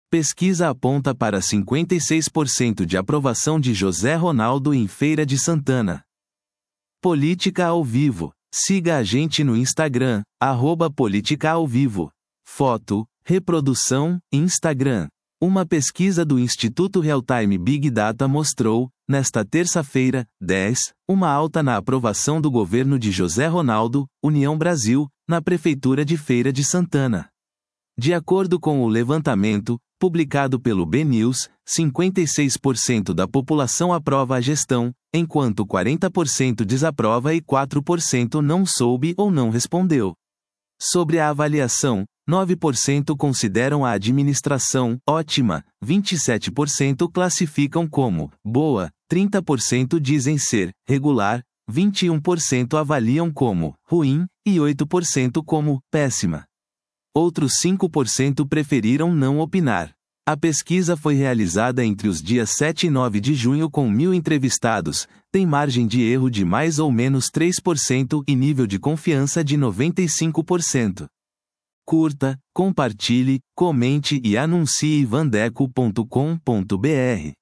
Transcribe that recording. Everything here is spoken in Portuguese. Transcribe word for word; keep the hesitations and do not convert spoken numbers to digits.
Pesquisa aponta para cinquenta e seis por cento de aprovação de José Ronaldo em Feira de Santana. Política ao vivo. Siga a gente no Instagram, arroba Política ao Vivo. Foto, reprodução, Instagram. Uma pesquisa do Instituto Realtime Big Data mostrou, nesta terça-feira, dez, uma alta na aprovação do governo de José Ronaldo, União Brasil, na Prefeitura de Feira de Santana. De acordo com o levantamento, publicado pelo B News, cinquenta e seis por cento da população aprova a gestão, enquanto quarenta por cento desaprova e quatro por cento não soube ou não respondeu. Sobre a avaliação, nove por cento consideram a administração ótima, vinte e sete por cento classificam como boa, trinta por cento dizem ser regular, vinte e um por cento avaliam como ruim e oito por cento como péssima. Outros cinco por cento preferiram não opinar. A pesquisa foi realizada entre os dias sete e nove de junho com mil entrevistados, tem margem de erro de mais ou menos três por cento e nível de confiança de noventa e cinco por cento. Curta, compartilhe, comente e anuncie vandeco ponto com ponto br.